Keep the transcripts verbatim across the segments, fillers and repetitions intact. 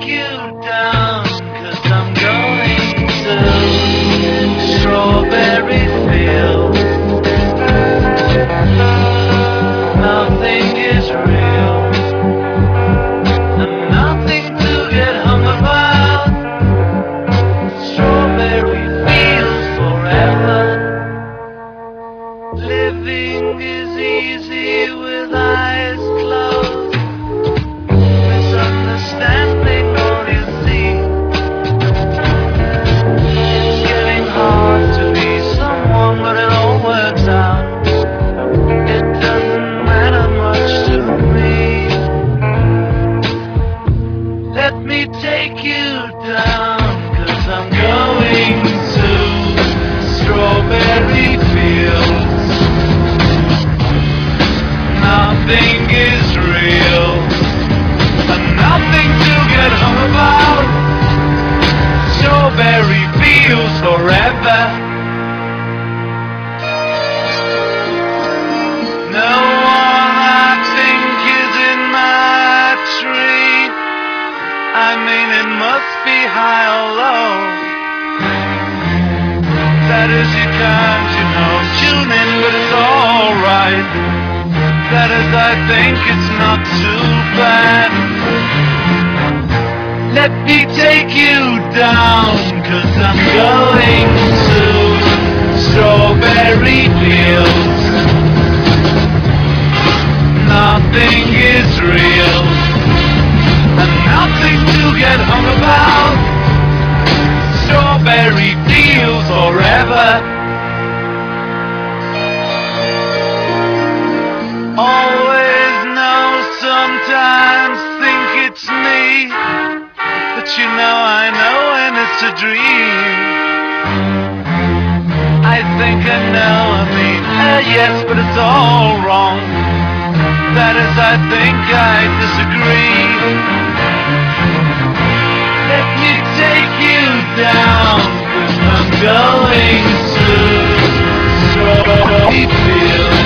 you down, 'cause I'm going to strawberry fields. Nothing is real, and nothing to get hung about. Strawberry fields forever. Living is easy with eyes closed. Misunderstanding all you see. It's getting hard to be someone, but it all works out. It doesn't matter much to me. Let me take you down, 'cause I'm going to strawberry fields. Nothing is real, and nothing to get hung about. Strawberry fields forever. No one I think is in my tree. I mean, it must be high or low. That is, you can't, you know, tune in, but it's alright. That is, I think it's not too bad. Let me take you down, 'cause I'm going to strawberry fields. Nothing is real, and nothing to get hung about. Strawberry fields forever. Always know, sometimes think it's me, but you know I know when it's a dream. I think I know, I mean, uh, yes, but it's all wrong. That is, I think I disagree. Let me take you down, 'cause I'm going to strawberry fields.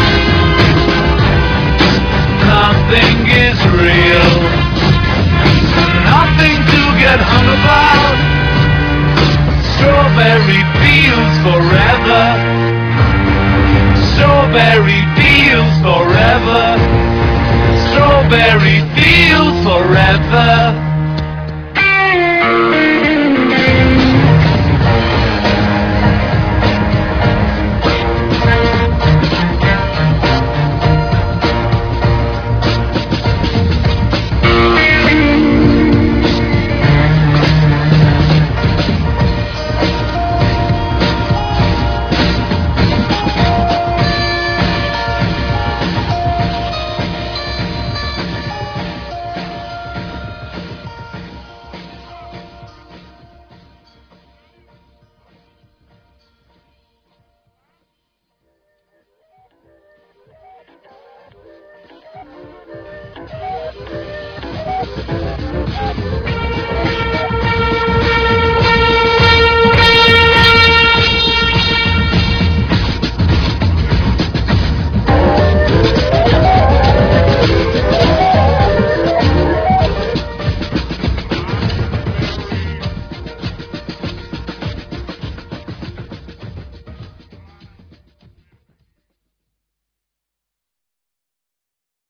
Nothing is real, nothing to get hung about. Strawberry fields forever. Strawberry fields forever. Strawberry fields forever.